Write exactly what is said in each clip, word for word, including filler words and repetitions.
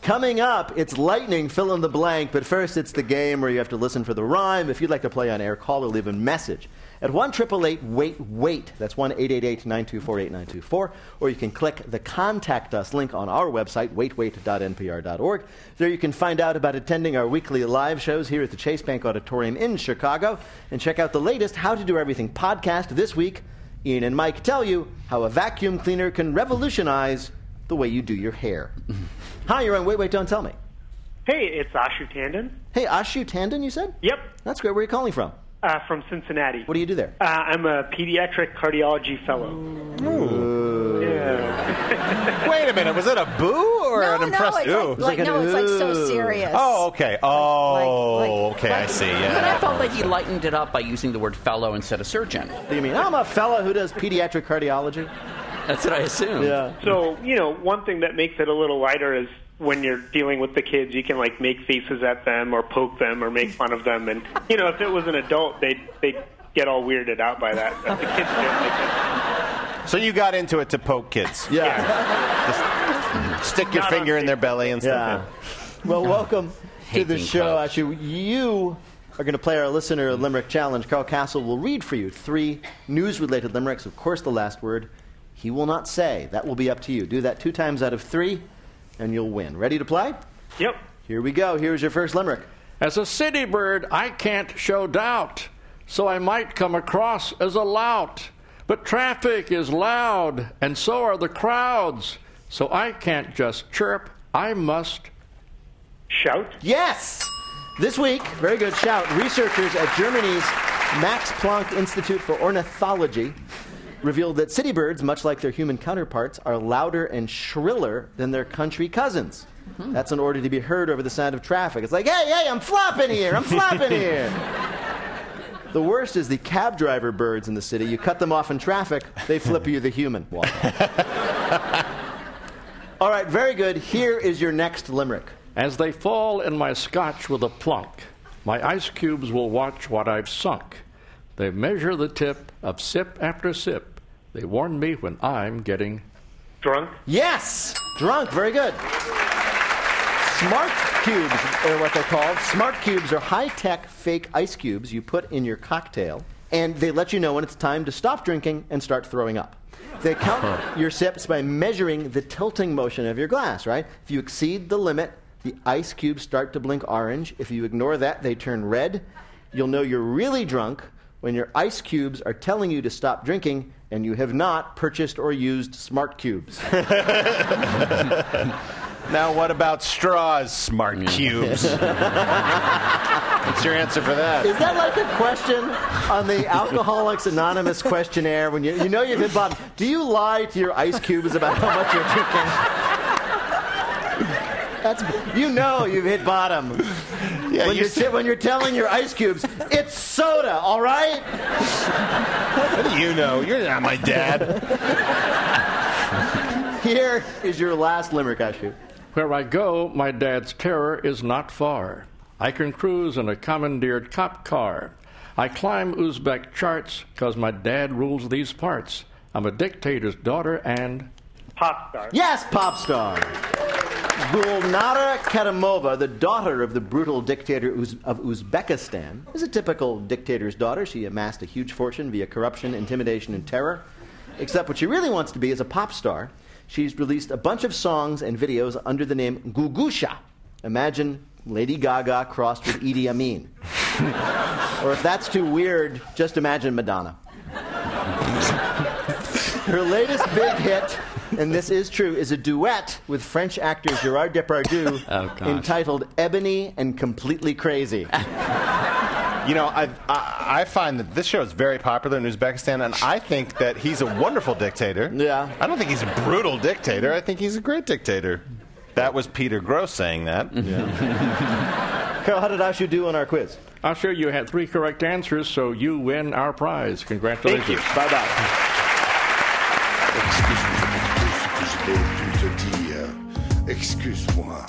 Coming up, it's lightning, fill in the blank, but first it's the game where you have to listen for the rhyme. If you'd like to play on air, call or leave a message at one eight eight eight wait wait. That's one eight eight eight nine two four eight nine two four. Or you can click the Contact Us link on our website, wait wait dot n p r dot org. There you can find out about attending our weekly live shows here at the Chase Bank Auditorium in Chicago and check out the latest How to Do Everything podcast. This week, Ian and Mike tell you how a vacuum cleaner can revolutionize the way you do your hair. Hi, you're on Wait, Wait, Don't Tell Me. Hey, it's Ashu Tandon. Hey, Ashu Tandon, you said? Yep. That's great. Where are you calling from? Uh, from Cincinnati. What do you do there? Uh, I'm a pediatric cardiology fellow. Ooh. Yeah. Wait a minute. Was it a boo or no, an impressive? No, it's like, like, like no, an it's like so ooh. serious. Oh, okay. Oh, Like- like- okay. like- I see. But Yeah. I felt like he lightened it up by using the word fellow instead of surgeon. What do you mean? I'm a fella who does pediatric cardiology. That's what I assumed. Yeah. So, you know, one thing that makes it a little lighter is when you're dealing with the kids, you can, like, make faces at them or poke them or make fun of them. And, you know, if it was an adult, they'd, they'd get all weirded out by that. But the kids don't like it. So you got into it to poke kids. Yeah. Just stick your Not finger on in their belly and Yeah. stuff. Well, welcome to Hate the being show. poked. Actually, you are going to play our listener limerick challenge. Carl Castle will read for you three news-related limericks. Of course, the last word he will not say. That will be up to you. Do that two times out of three, and you'll win. Ready to play? Yep. Here we go. Here's your first limerick. As a city bird, I can't show doubt, so I might come across as a lout. But traffic is loud, and so are the crowds, so I can't just chirp, I must. Shout. Yes! This week, very good shout, researchers at Germany's Max Planck Institute for Ornithology revealed that city birds, much like their human counterparts, are louder and shriller than their country cousins. Mm-hmm. That's in order to be heard over the sound of traffic. It's like, hey, hey, I'm flopping here, I'm flopping here. The worst is the cab driver birds in the city. You cut them off in traffic, they flip you the human. All right, very good. Here is your next limerick. As they fall in my scotch with a plunk, my ice cubes will watch what I've sunk. They measure the tip of sip after sip. They warn me when I'm getting... Drunk. Yes! Drunk. Very good. Smart cubes are what they're called. Smart cubes are high-tech fake ice cubes you put in your cocktail, and they let you know when it's time to stop drinking and start throwing up. They count your sips by measuring the tilting motion of your glass, right? If you exceed the limit, the ice cubes start to blink orange. If you ignore that, they turn red. You'll know you're really drunk when your ice cubes are telling you to stop drinking and you have not purchased or used Smart Cubes. Now, what about straws, smart cubes? What's your answer for that? Is that like a question on the Alcoholics Anonymous questionnaire when you, you know you've hit bottom? Do you lie to your ice cubes about how much you're drinking? That's, you know you've hit bottom. Yeah, when, you you're, t- when you're telling your ice cubes, it's soda, all right? What do you know? You're not my dad. Here is your last limerick, Ashu. Where I go, my dad's terror is not far. I can cruise in a commandeered cop car. I climb Uzbek charts because my dad rules these parts. I'm a dictator's daughter and... Pop star. Yes, pop star. Gulnara Karimova, the daughter of the brutal dictator Uz- of Uzbekistan, is a typical dictator's daughter. She amassed a huge fortune via corruption, intimidation, and terror. Except what she really wants to be is a pop star. She's released a bunch of songs and videos under the name Gugusha. Imagine Lady Gaga crossed with Idi Amin. Or if that's too weird, just imagine Madonna. Her latest big hit, and this is true, is a duet with French actor Gerard Depardieu Oh, gosh. entitled Ebony and Completely Crazy. You know, I, I I find that this show is very popular in Uzbekistan, and I think that he's a wonderful dictator. Yeah. I don't think he's a brutal dictator. I think he's a great dictator. That was Peter Gross saying that. Carl, how did Ashu do on our quiz? I'll show you had three correct answers, so you win our prize. Congratulations. Thank you. Bye-bye. Excuse-moi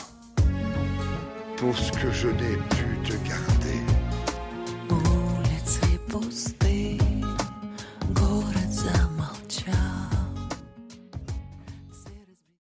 pour ce que je n'ai pu te garder. Oh, let's repost